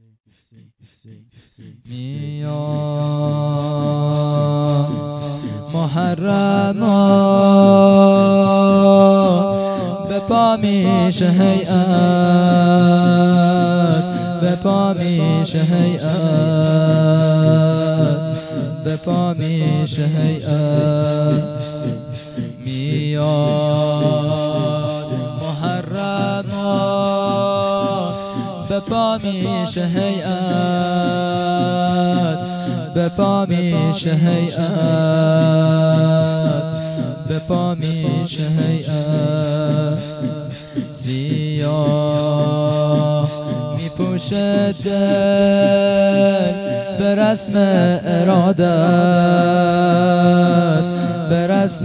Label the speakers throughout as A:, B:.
A: میاد محرم به پا میشه هیئت، به پا میشه هیئت، به پا میشه هیئت. میاد محرم به پا میشه هیئت، به پا میشه هیئت، به پا میشه هیئت. سیاه میپوشه دل به رسم ارادت، به رسم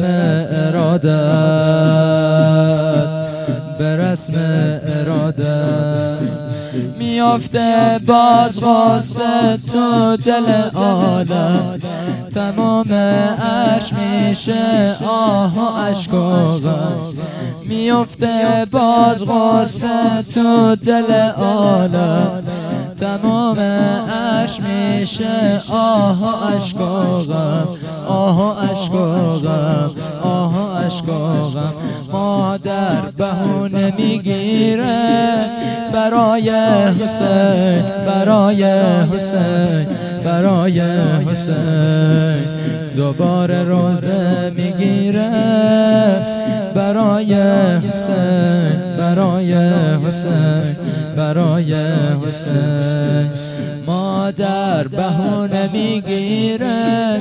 A: ارادت، به رسم ارادت. میافته باز غصه تو دل آدم، تمام عشق میشه آه و اشک و غم. میافته باز غصه تو دل آدم، تمام عشق میشه آه و اشک و غم، آه و اشک و غم، آه و اشک و غم. مادر بهونه میگیره برای حسین، برای حسین، برای حسین. دوباره روزه میگیره برای حسین، برای حسین، برای حسین. مادر بهونه میگیره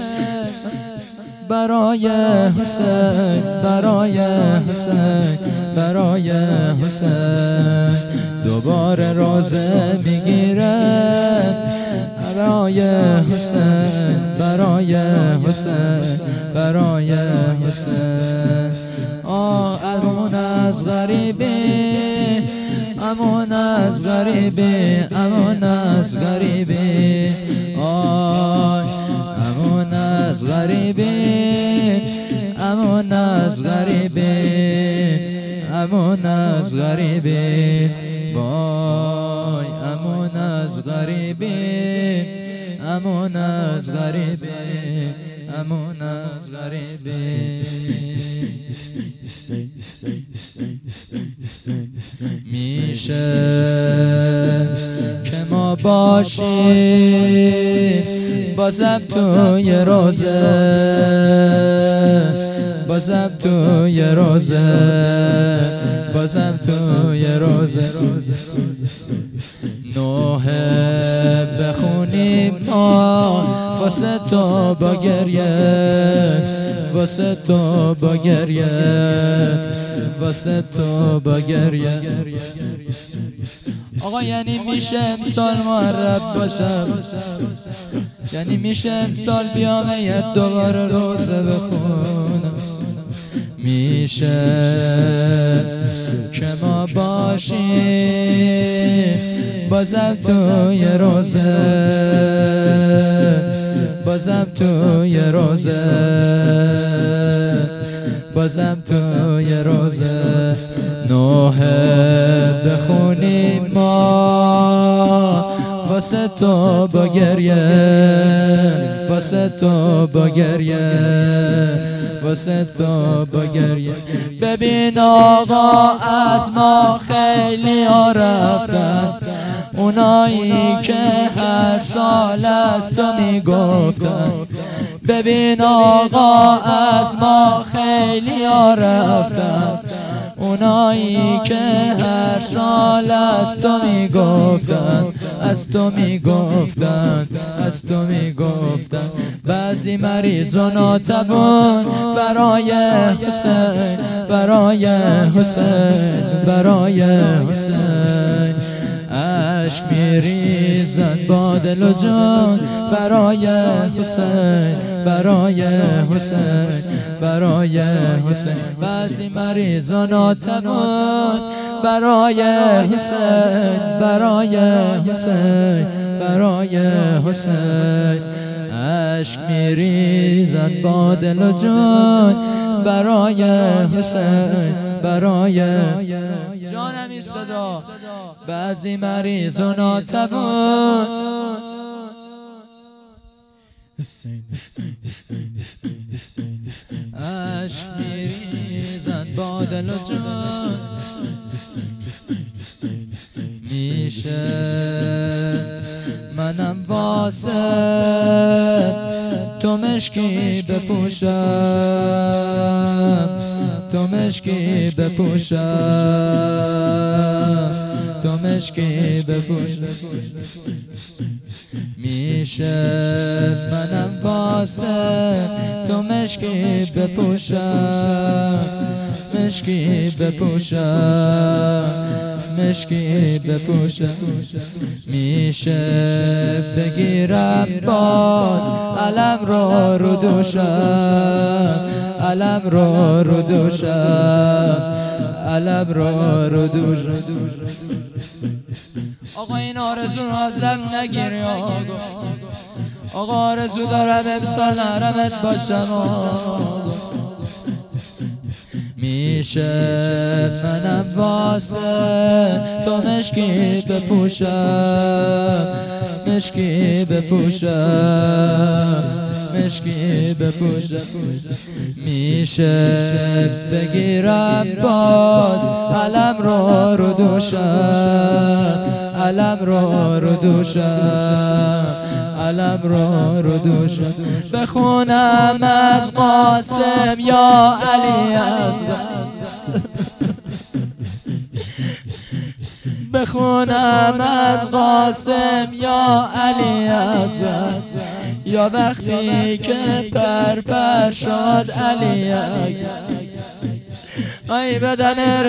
A: برای حسین، برای حسین، برای حسین. دوباره روزه میگیره برای حسین، برای حسین، برای حسین. امون از غریبی، امون از غریبی، امون از غریبی. امون از غریبی، امون از غریبی، امون از غریبی. وای امون از غریبی، امون از غریبی، امون از غریبی. میشه که ما باشیم بازم توی روزه، بازم توی روزه، بازم توی روزه. نوحه بخونیم ما واسه تو با گریه، واسه تو با گریه، واسه تو با گریه. آقا یعنی میشه امسال معرب باشم، یعنی میشه امسال بیام دوباره روزه بخونم. میشه که ما باشیم بازم توی روزه، بازم توی روزه، بازم توی روزه. نوحه بخونیم ما واسه تو با گریه، واسه تو با گریه، واسه تو با گریه. ببین آقا از ما خیلی ها رفتن، اونایی که هر سال از تو میگفتن. ببین آقا از ما خیلی ها رفتن، اونایی که هر سال از تو میگفتن، از تو میگفتن، از تو میگفتن. بعضی مریض و ناتوان برای حسین، برای حسین، برای حسین. عشق میریزن با دل و جان برای حسین، برای حسین، برای حسین. بعضی مریض و ناتوان برای حسین، برای حسین، برای حسین. عشق میریزن با دل و جان برای حسین، برای زندگانم این صدا بعضی مریض و ناتوان عشق میریزد با دل و جان میشه منم واسه تو مشکی بپوشم تو مشکی بپوشم تو مشکی بپوشم میشه منم واسه تو مشکی بپوشم مشکی بپوشم مشکی بپوشم میشه بگیرم باز علم رو دوشم علم رو دوشم علم رو دوشم آقا این آرزو رو ازم نگیری آقا آرزو دارم امسال نرمت باشم میشه منم واسه تو مشکی بپوشم مشکی بپوشم مشکی بپوشم میشه بگیرم باز علم رو دوشم علم رو دوشم علم رو دوشم بخونم از قاسم یا علی اصغر بخونم از قاسم یا علی اصغر یا وقتی که پر شد علی اکبر ای بدنر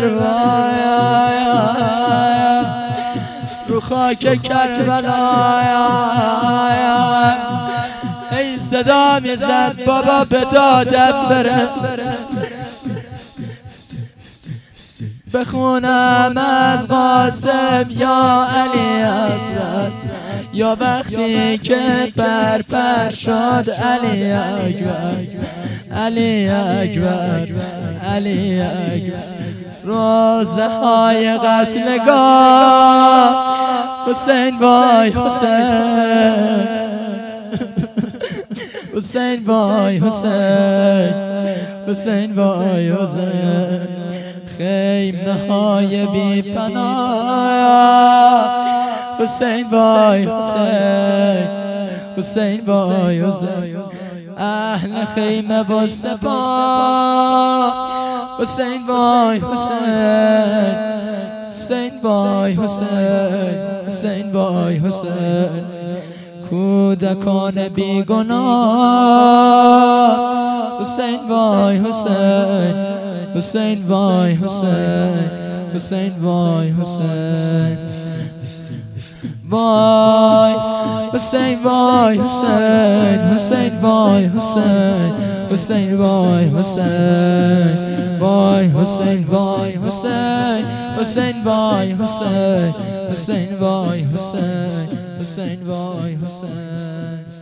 A: رو خاک کربلا ای صدا میزد بابا به دادم برد بخونم از قاسم یا علی اصغر یا وقتی که پر شد علی اکبر علی اکبر علی اکبر روزه های قتلگاه حسین وای حسین حسین وای حسین حسین وای حسین خیمه های بی پناه حسین وای حسین حسین وای حسین اهل خیمه و سپاه حسین وای حسین حسین وای حسین حسین وای حسین کودکان بیگناه حسین وای حسین حسین وای حسین حسین وای حسین وای حسین وای حسین حسین وای حسین حسین وای حسین وای حسین وای حسین حسین وای حسین حسین وای حسین حسین وای حسین